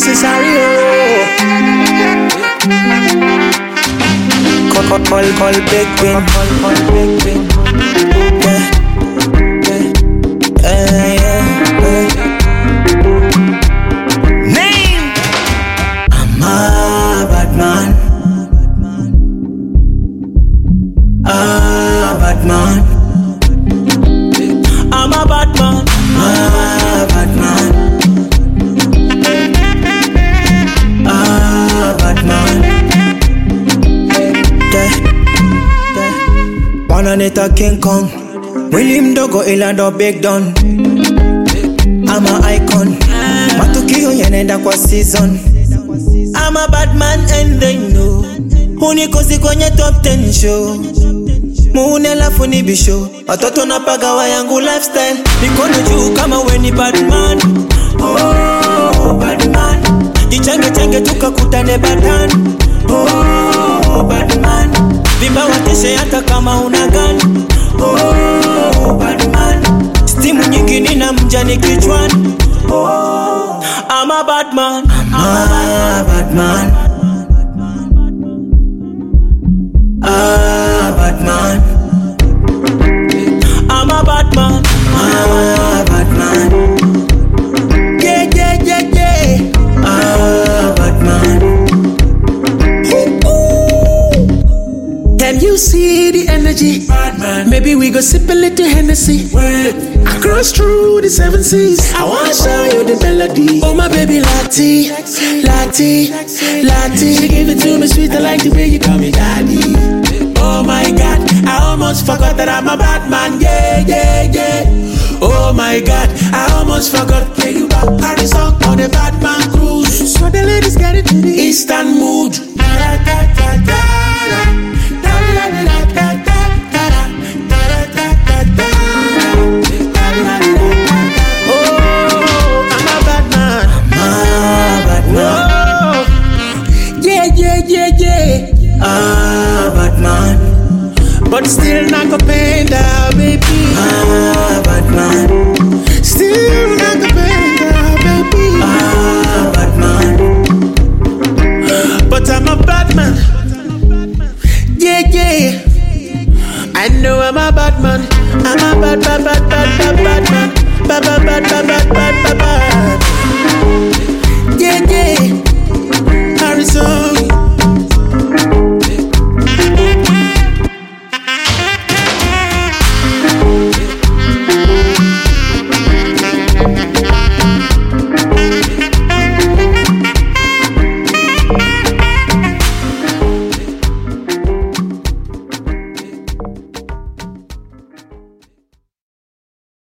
necessary. Call big win. Name. I'm a bad man. Bad man. I'm a bad man. Bad man. Bad man. Wananita King Kong. William Dogo Ilando Big Don. I'm a icon. Matukio yenenda kwa season. I'm a bad man and they know. Hunikosi kwenye top 10 show. Muune lafu ni bisho. Watoto napagawa yangu lifestyle. Nikono juu kama we ni bad man. Oh, bad man. Jichenge tukakutane badan. Oh, bad man. Vimba wateshe hata kama una gani. Oh, bad man. Stimu nyingi nina mjani kichwani. Oh, I'm a bad man. I'm a bad man. Bad man. I'm a bad man. Bad man. Yeah. Bad man. Can you see the energy? Bad man. Maybe we go sip a little Hennessy. I cross through the 7 seas. I wanna show you the melody. Oh my baby Lati. She gave it to me sweet. I like the way you call me daddy. Oh my God, I almost forgot that I'm a bad man. Yeah. Oh my God, I almost forgot. Yeah, you back party song on a bad man cruise. So the ladies get it to the instant mood. Bad man. But still not go pain down, baby. Bad man. Still not go pain down, baby. Bad man. But I'm a bad man. Yeah. I know I'm a bad man. I'm a bad